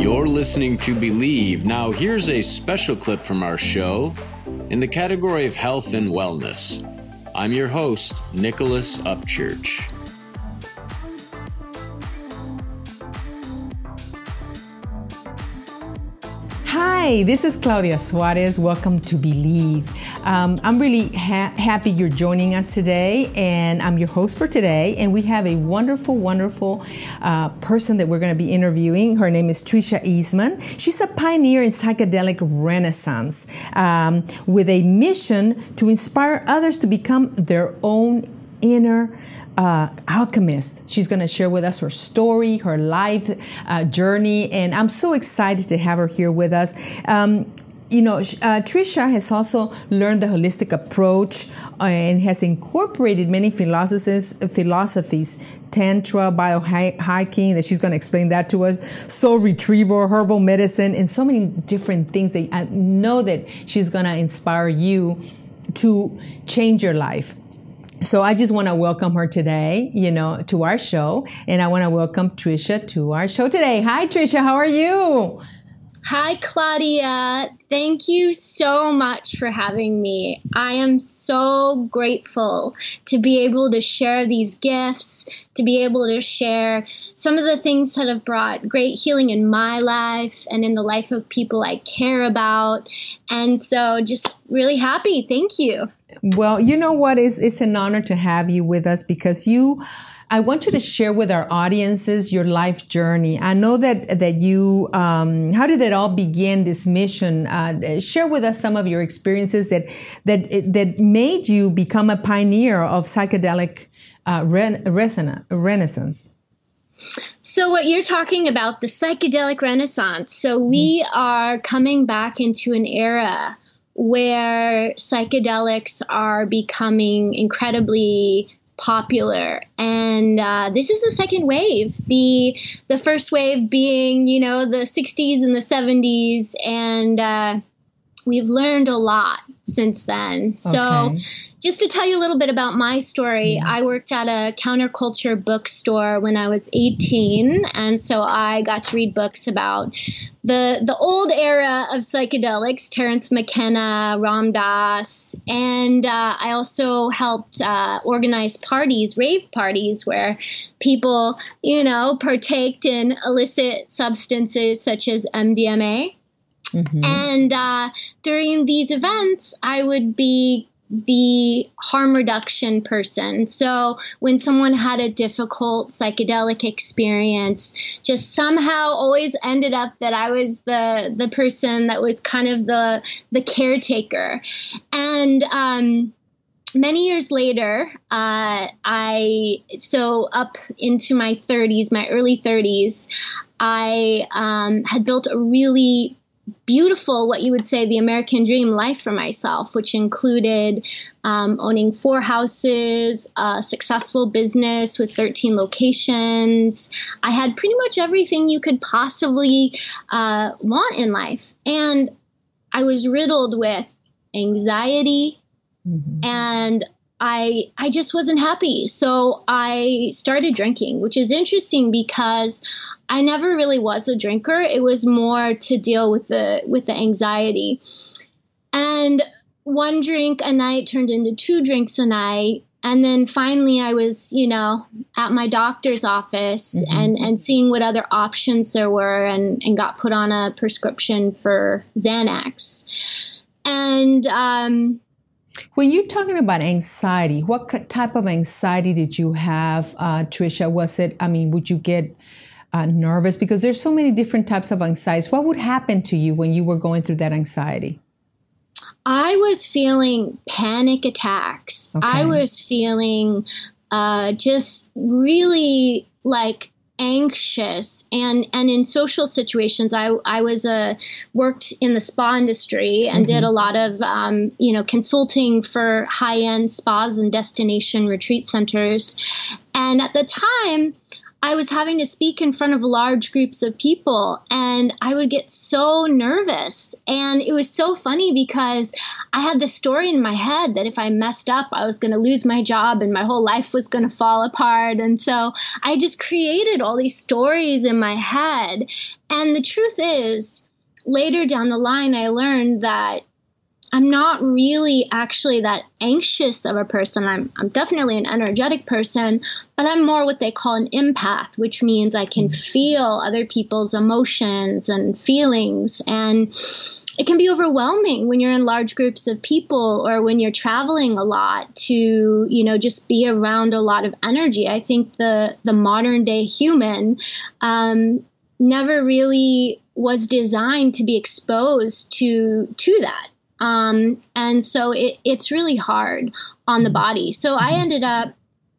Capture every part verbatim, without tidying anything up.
You're listening to Believe. Now, here's a special clip from our show in the category of health and wellness. I'm your host, Nicholas Upchurch. Hi, this is Claudia Suarez. Welcome to Believe. Um, I'm really ha- happy you're joining us today, and I'm your host for today. And we have a wonderful, wonderful uh, person that we're going to be interviewing. Her name is Tricia Eastman. She's a pioneer in psychedelic renaissance um, with a mission to inspire others to become their own inner Uh, alchemist. She's going to share with us her story, her life uh, journey, and I'm so excited to have her here with us. Um, you know, uh, Tricia has also learned the holistic approach and has incorporated many philosophies, philosophies, tantra, biohacking, that she's going to explain that to us, soul retrieval, herbal medicine, and so many different things that I know that she's going to inspire you to change your life. So I just want to welcome her today, you know, to our show. And I want to welcome Tricia to our show today. Hi, Tricia. How are you? Hi, Claudia. Thank you so much for having me. I am so grateful to be able to share these gifts, to be able to share some of the things that have brought great healing in my life and in the life of people I care about. And so just really happy. Thank you. Well, you know what? It's, it's an honor to have you with us because you, I want you to share with our audiences your life journey. I know that, that you, um, how did it all begin, this mission? Uh, share with us some of your experiences that, that, that made you become a pioneer of psychedelic uh, ren- renaissance. So what you're talking about, the psychedelic renaissance. So we are coming back into an era where psychedelics are becoming incredibly popular. And uh, this is the second wave. The the first wave being, you know, the sixties and the seventies. And uh, we've learned a lot since then. So okay. Just to tell you a little bit about my story, Mm-hmm. I worked at a counterculture bookstore when I was eighteen. And so I got to read books about the the old era of psychedelics, Terence McKenna, Ram Dass. And uh, I also helped uh, organize parties, rave parties, where people, you know, partaked in illicit substances such as M D M A. Mm-hmm. And uh, during these events, I would be the harm reduction person. So when someone had a difficult psychedelic experience, just somehow always ended up that I was the the person that was kind of the the caretaker. And um, many years later, uh, I so up into my thirties, my early thirties, I um, had built a really beautiful, what you would say, the American dream life for myself, which included um, owning four houses, a successful business with thirteen locations. I had pretty much everything you could possibly uh, want in life. And I was riddled with anxiety, mm-hmm. and I I just wasn't happy. So I started drinking, which is interesting because I never really was a drinker. It was more to deal with the with the anxiety. And one drink a night turned into two drinks a night. And then finally I was, you know, at my doctor's office mm-hmm. and, and seeing what other options there were and, and got put on a prescription for Xanax. And um when you're talking about anxiety, what type of anxiety did you have, uh, Tricia? Was it, I mean, would you get uh, nervous? Because there's so many different types of anxieties. What would happen to you when you were going through that anxiety? I was feeling panic attacks. Okay. I was feeling uh, just really like anxious, and and in social situations, I I was a uh, worked in the spa industry and mm-hmm. did a lot of um, you know consulting for high end spas and destination retreat centers, and at the time, I was having to speak in front of large groups of people, and I would get so nervous. And it was so funny because I had this story in my head that if I messed up, I was going to lose my job and my whole life was going to fall apart. And so I just created all these stories in my head. And the truth is, later down the line, I learned that I'm not really actually that anxious of a person. I'm I'm definitely an energetic person, but I'm more what they call an empath, which means I can feel other people's emotions and feelings. And it can be overwhelming when you're in large groups of people or when you're traveling a lot to, you know, just be around a lot of energy. I think the, the modern day human um, never really was designed to be exposed to, to that. Um, and so it, it's really hard on the body. So I ended up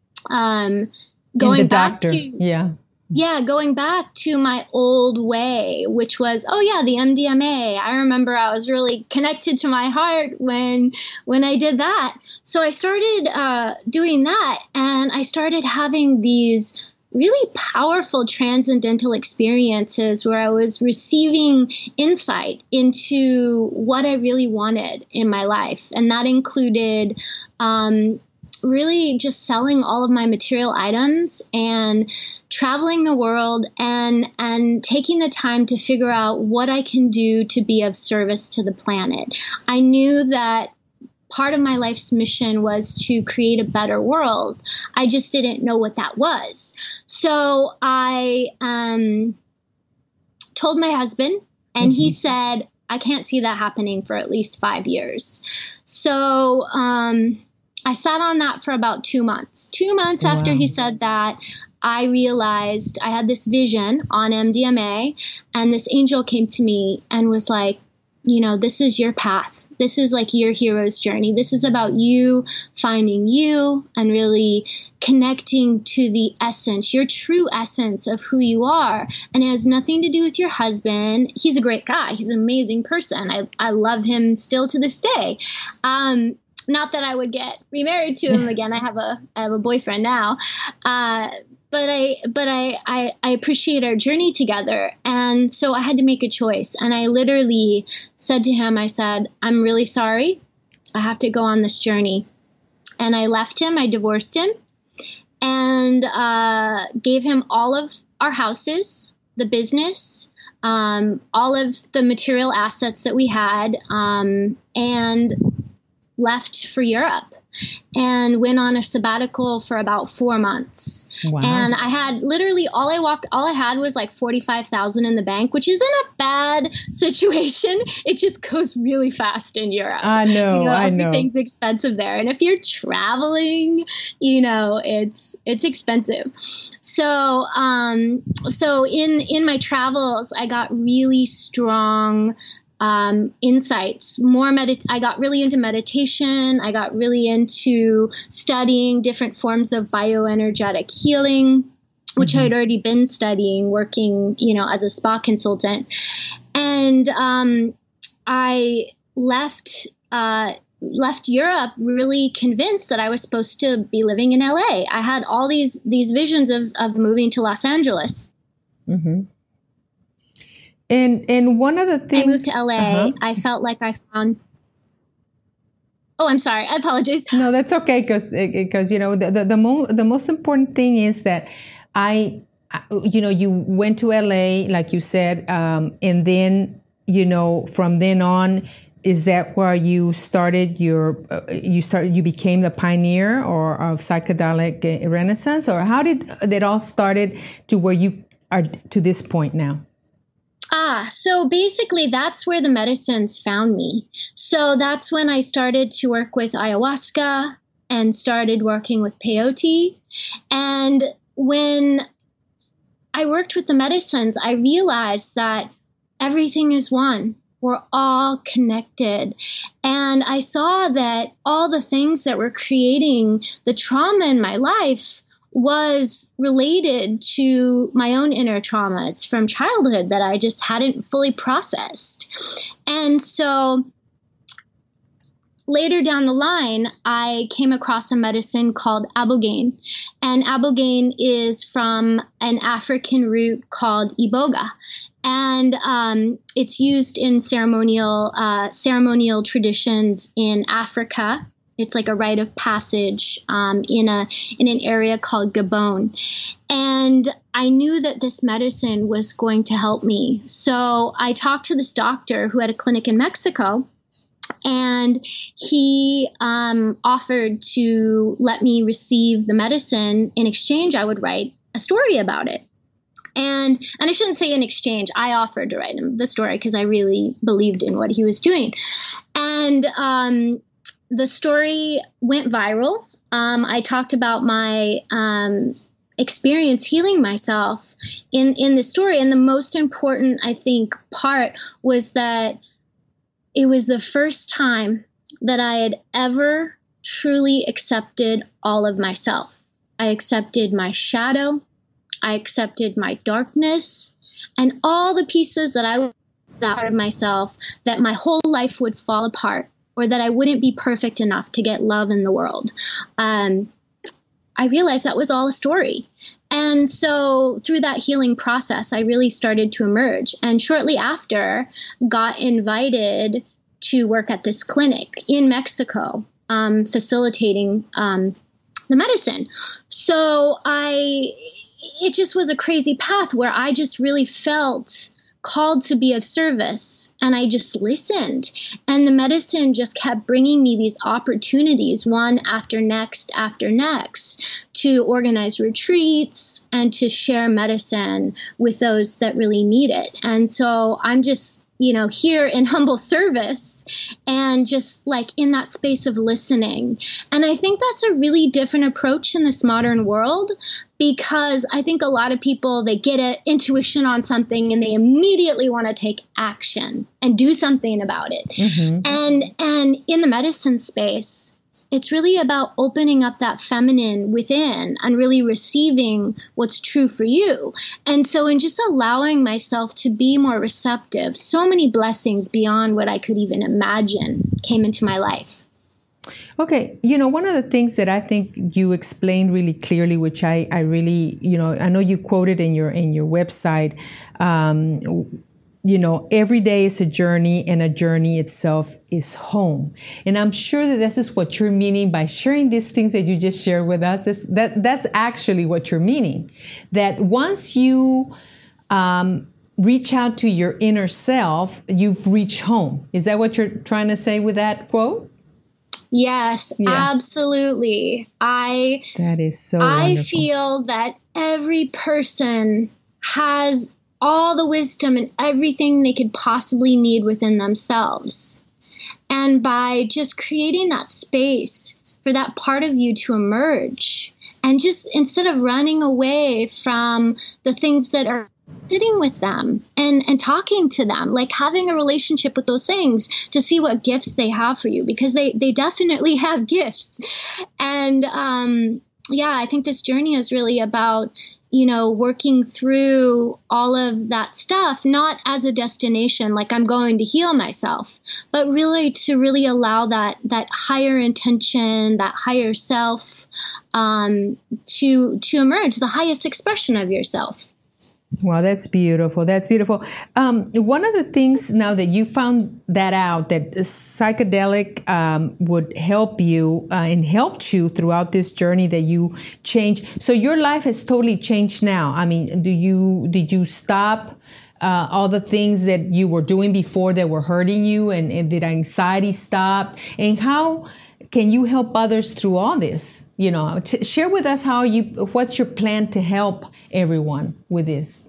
um, going back doctor. to, yeah. yeah, going back to my old way, which was, oh yeah, the M D M A. I remember I was really connected to my heart when, when I did that. So I started uh, doing that, and I started having these really powerful transcendental experiences where I was receiving insight into what I really wanted in my life. And that included um, really just selling all of my material items and traveling the world and, and taking the time to figure out what I can do to be of service to the planet. I knew that part of my life's mission was to create a better world. I just didn't know what that was. So I um, told my husband, and mm-hmm. he said, I can't see that happening for at least five years. So um, I sat on that for about two months. Two months wow. after he said that, I realized I had this vision on M D M A, and this angel came to me and was like, you know, this is your path. This is like your hero's journey. This is about you finding you and really connecting to the essence, your true essence of who you are. And it has nothing to do with your husband. He's a great guy. He's an amazing person. I, I love him still to this day. Um, not that I would get remarried to him again. I have a I have a boyfriend now. Uh, But I, but I, I, I appreciate our journey together. And so I had to make a choice. And I literally said to him, I said, I'm really sorry. I have to go on this journey. And I left him. I divorced him and uh, gave him all of our houses, the business, um, all of the material assets that we had, um, and left for Europe and went on a sabbatical for about four months. Wow. And I had literally all I walked, all I had was like forty-five thousand in the bank, which isn't a bad situation. It just goes really fast in Europe. I know, you know I know. Everything's expensive there. And if you're traveling, you know, it's, it's expensive. So, um, so in, in my travels, I got really strong Um, insights, more medit. I got really into meditation. I got really into studying different forms of bioenergetic healing, which mm-hmm. I had already been studying, working, you know, as a spa consultant. And um, I left uh, left Europe really convinced that I was supposed to be living in L A. I had all these these visions of of moving to Los Angeles. Mm-hmm. And and one of the things I moved to L A. Uh-huh. I felt like I found. Oh, I'm sorry. I apologize. No, that's okay, because because you know the the the, mo- the most important thing is that I, you know, you went to L A like you said, um, and then you know from then on, is that where you started your uh, you started you became the pioneer or of psychedelic renaissance, or how did that all started to where you are to this point now? Ah, so basically that's where the medicines found me. So that's when I started to work with ayahuasca and started working with peyote. And when I worked with the medicines, I realized that everything is one. We're all connected. And I saw that all the things that were creating the trauma in my life was related to my own inner traumas from childhood that I just hadn't fully processed. And so later down the line, I came across a medicine called Ibogaine. And Ibogaine is from an African root called Iboga. And um, it's used in ceremonial uh, ceremonial traditions in Africa. It's like a rite of passage um, in a in an area called Gabon. And I knew that this medicine was going to help me. So I talked to this doctor who had a clinic in Mexico, and he um, offered to let me receive the medicine. In exchange, I would write a story about it. And and I shouldn't say in exchange. I offered to write him the story because I really believed in what he was doing. And um, the story went viral. Um, I talked about my um, experience healing myself in, in the story. And the most important, I think, part was that it was the first time that I had ever truly accepted all of myself. I accepted my shadow. I accepted my darkness and all the pieces that I was out of myself, that my whole life would fall apart or that I wouldn't be perfect enough to get love in the world. Um, I realized that was all a story. And so through that healing process, I really started to emerge. And shortly after, got invited to work at this clinic in Mexico, um, facilitating um, the medicine. So I... It just was a crazy path where I just really felt called to be of service, and I just listened. And the medicine just kept bringing me these opportunities, one after next after next, to organize retreats and to share medicine with those that really need it. And so I'm just, you know, here in humble service and just like in that space of listening. And I think that's a really different approach in this modern world, because I think a lot of people, they get an intuition on something and they immediately want to take action and do something about it. Mm-hmm. And and in the medicine space, it's really about opening up that feminine within and really receiving what's true for you. And so in just allowing myself to be more receptive, so many blessings beyond what I could even imagine came into my life. Okay. You know, one of the things that I think you explained really clearly, which I, I really, you know, I know you quoted in your, in your website, um, you know, every day is a journey and a journey itself is home. And I'm sure that this is what you're meaning by sharing these things that you just shared with us. This, that, that's actually what you're meaning. That once you, um, reach out to your inner self, you've reached home. Is that what you're trying to say with that quote? Yes, yeah. Absolutely. I That is so I wonderful. feel that every person has all the wisdom and everything they could possibly need within themselves. And by just creating that space for that part of you to emerge, and just instead of running away from the things that are sitting with them and, and talking to them, like having a relationship with those things to see what gifts they have for you, because they, they definitely have gifts. And um, yeah, I think this journey is really about, you know, working through all of that stuff, not as a destination, like I'm going to heal myself, but really to really allow that, that higher intention, that higher self, um, to, to emerge, the highest expression of yourself. Wow, that's beautiful. That's beautiful. Um, one of the things now that you found that out, that psychedelic um, would help you uh, and helped you throughout this journey that you changed. So your life has totally changed now. I mean, do you did you stop uh, all the things that you were doing before that were hurting you, and, and did anxiety stop? And how can you help others through all this? You know, t- share with us how you, what's your plan to help everyone with this?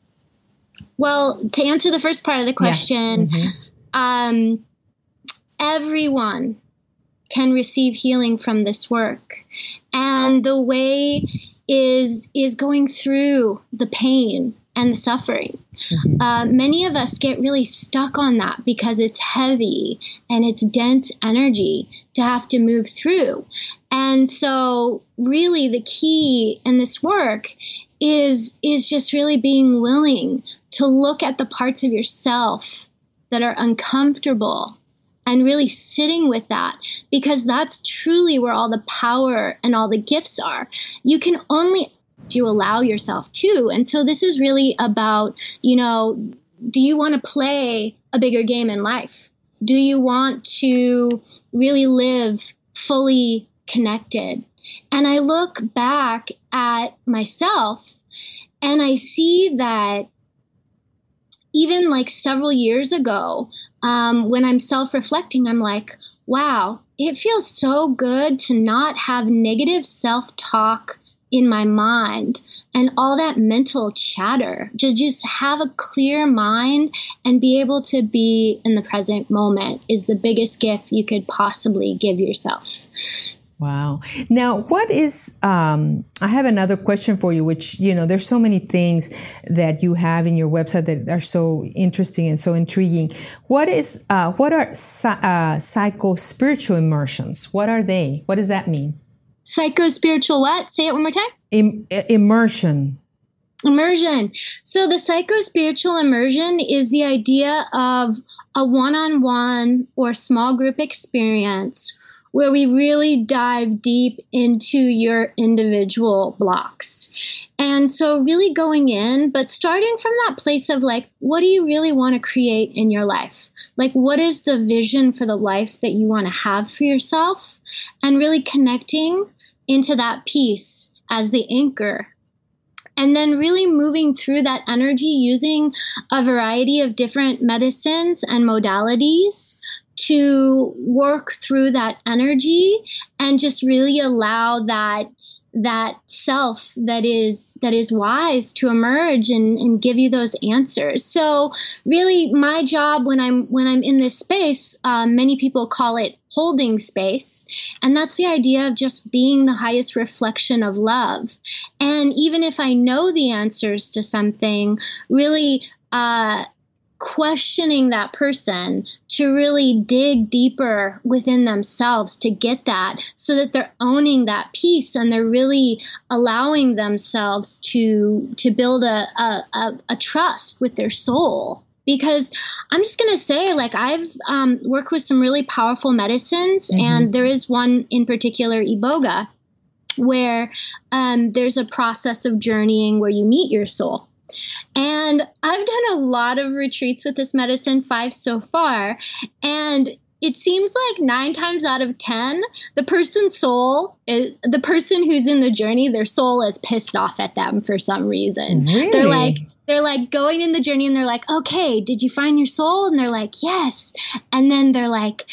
Well, to answer the first part of the question, yeah. mm-hmm. um, everyone can receive healing from this work. And the way is, is going through the pain and the suffering. Mm-hmm. Uh, many of us get really stuck on that because it's heavy and it's dense energy to have to move through. And so really the key in this work is, is just really being willing to look at the parts of yourself that are uncomfortable and really sitting with that, because that's truly where all the power and all the gifts are. You can only you allow yourself to. And so this is really about, you know, do you want to play a bigger game in life? Do you want to really live fully connected? And I look back at myself and I see that even like several years ago, um, when I'm self-reflecting, I'm like, wow, it feels so good to not have negative self-talk in my mind and all that mental chatter, to just have a clear mind and be able to be in the present moment is the biggest gift you could possibly give yourself. Wow. Now, what is, um, I have another question for you, which, you know, there's so many things that you have in your website that are so interesting and so intriguing. What is, uh, what are uh, psycho-spiritual immersions? What are they? What does that mean? Psycho-spiritual what? Say it one more time. Im- immersion. Immersion. So the psycho-spiritual immersion is the idea of a one-on-one or small group experience where we really dive deep into your individual blocks. And so really going in, but starting from that place of like, what do you really want to create in your life? Like, what is the vision for the life that you want to have for yourself? And really connecting into that piece as the anchor. And then really moving through that energy using a variety of different medicines and modalities to work through that energy and just really allow that that self that is that is wise to emerge and, and give you those answers. So really my job when I'm when I'm in this space, um, many people call it holding space. And that's the idea of just being the highest reflection of love. And even if I know the answers to something, really uh questioning that person to really dig deeper within themselves to get that, so that they're owning that piece and they're really allowing themselves to to build a a, a, a trust with their soul. Because I'm just going to say, like, I've um, worked with some really powerful medicines, mm-hmm. and there is one in particular, Iboga, where um, there's a process of journeying where you meet your soul. And I've done a lot of retreats with this medicine, five so far, and it seems like nine times out of ten, the person's soul, is, the person who's in the journey, their soul is pissed off at them for some reason. Really? They're like, they're like going in the journey and they're like, okay, did you find your soul? And they're like, yes. And then they're like,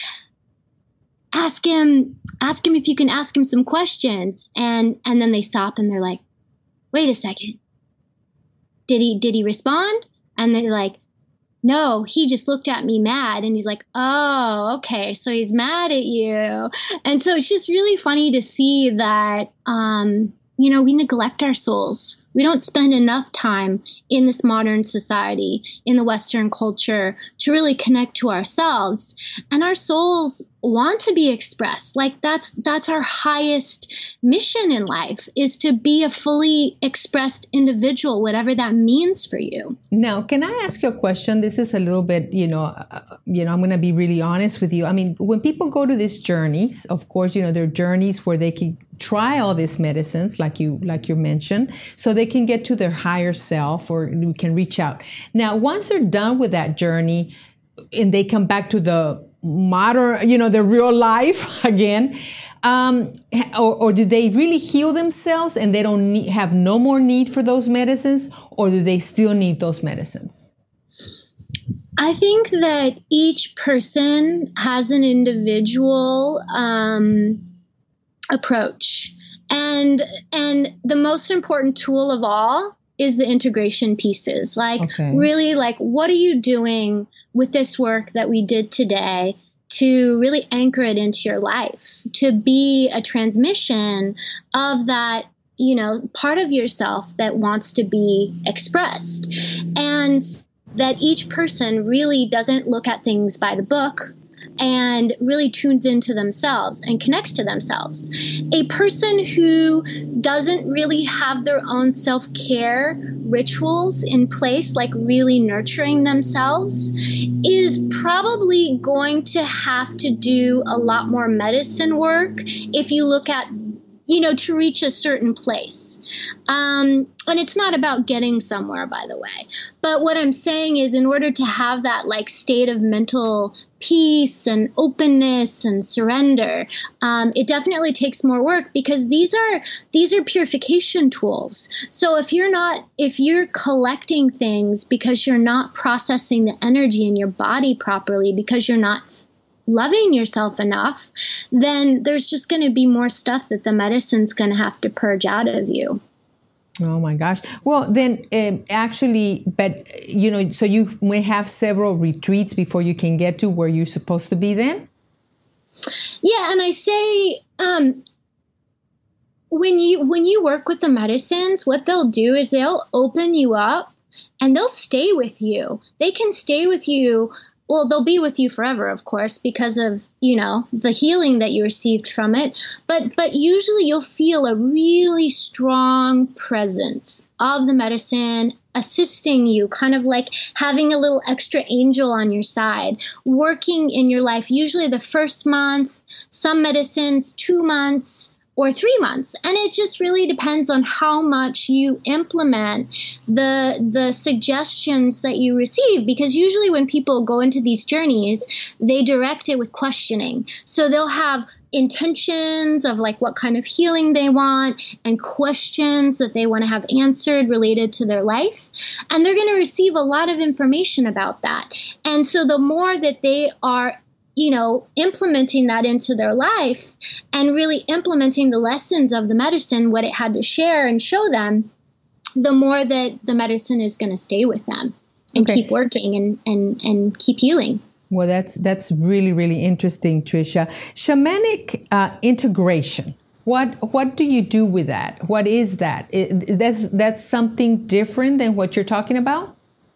ask him, ask him if you can ask him some questions. And, and then they stop and they're like, wait a second. Did he, did he respond? And they're like, no, he just looked at me mad. And he's like, oh, okay. So he's mad at you. And so it's just really funny to see that, um, you know, we neglect our souls. We don't spend enough time in this modern society, in the Western culture, to really connect to ourselves. And our souls want to be expressed. Like that's that's our highest mission in life, is to be a fully expressed individual, whatever that means for you. Now, can I ask you a question? This is a little bit, you know, uh, you know, I'm going to be really honest with you. I mean, when people go to these journeys, of course, you know, there are journeys where they can try all these medicines, like you like you mentioned, so they can get to their higher self, or we can reach out. Now, once they're done with that journey and they come back to the modern, you know, the real life again, um, or, or do they really heal themselves and they don't need, have no more need for those medicines, or do they still need those medicines? I think that each person has an individual um, approach. And and the most important tool of all is the integration pieces. Like, okay. really, like, what are you doing with this work that we did today to really anchor it into your life, to be a transmission of that, you know, part of yourself that wants to be expressed. And that each person really doesn't look at things by the book, and really tunes into themselves and connects to themselves. A person who doesn't really have their own self-care rituals in place, like really nurturing themselves, is probably going to have to do a lot more medicine work if you look at, you know, to reach a certain place. Um, and it's not about getting somewhere, by the way. But what I'm saying is, in order to have that like state of mental peace and openness and surrender, um, it definitely takes more work, because these are these are purification tools. So if you're not, if you're collecting things because you're not processing the energy in your body properly, because you're not loving yourself enough, then there's just going to be more stuff that the medicine's going to have to purge out of you. Oh my gosh. Well, then um, actually, but you know, so you may have several retreats before you can get to where you're supposed to be then? Yeah. And I say, um, when you, when you work with the medicines, what they'll do is they'll open you up and they'll stay with you. They can stay with you. Well, they'll be with you forever, of course, because of, you know, the healing that you received from it. But but usually you'll feel a really strong presence of the medicine assisting you, kind of like having a little extra angel on your side, working in your life, usually the first month, some medicines, two months, or three months. And it just really depends on how much you implement the the suggestions that you receive. Because usually when people go into these journeys, they direct it with questioning. So they'll have intentions of like what kind of healing they want and questions that they want to have answered related to their life. And they're going to receive a lot of information about that. And so the more that they are you know, implementing that into their life and really implementing the lessons of the medicine, what it had to share and show them, the more that the medicine is going to stay with them and okay. keep working and, and, and keep healing. Well, that's that's really, really interesting, Tricia. Shamanic uh, integration. What what do you do with that? What is that? It, that's that's something different than what you're talking about?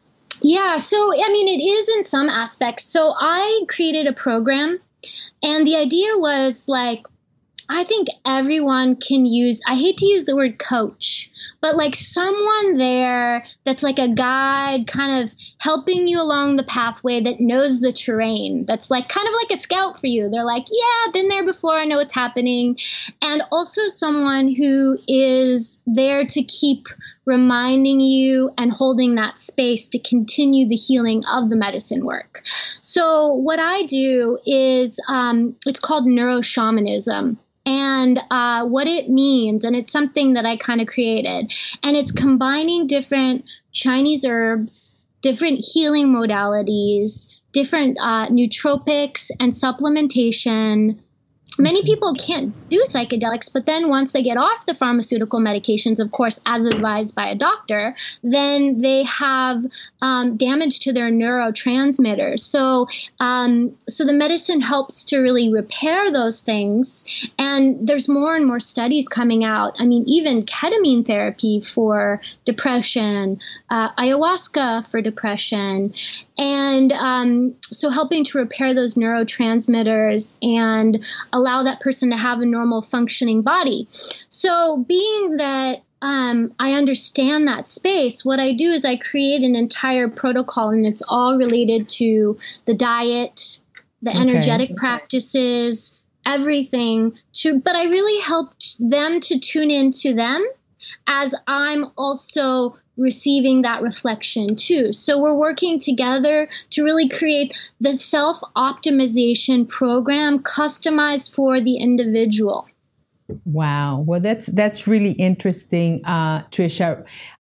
Yeah, so, I mean, it is in some aspects. So I created a program, and the idea was like, I think everyone can use, I hate to use the word coach, but like someone there that's like a guide kind of helping you along the pathway that knows the terrain, that's like kind of like a scout for you. They're like, yeah, I've been there before, I know what's happening. And also someone who is there to keep reminding you and holding that space to continue the healing of the medicine work. So what I do is, um, it's called neuroshamanism. And uh, what it means, and it's something that I kind of created, and it's combining different Chinese herbs, different healing modalities, different uh, nootropics and supplementation. Many people can't do psychedelics, but then once they get off the pharmaceutical medications, of course, as advised by a doctor, then they have um, damage to their neurotransmitters. So, um, so the medicine helps to really repair those things. And there's more and more studies coming out. I mean, even ketamine therapy for depression, uh, ayahuasca for depression, and um, so helping to repair those neurotransmitters and allow that person to have a normal functioning body. So being that um, I understand that space, what I do is I create an entire protocol, and it's all related to the diet, the okay. energetic practices, everything. To, but I really helped them to tune into them as I'm also receiving that reflection too. So we're working together to really create the self-optimization program customized for the individual. Wow. Well, that's that's really interesting, uh, Tricia.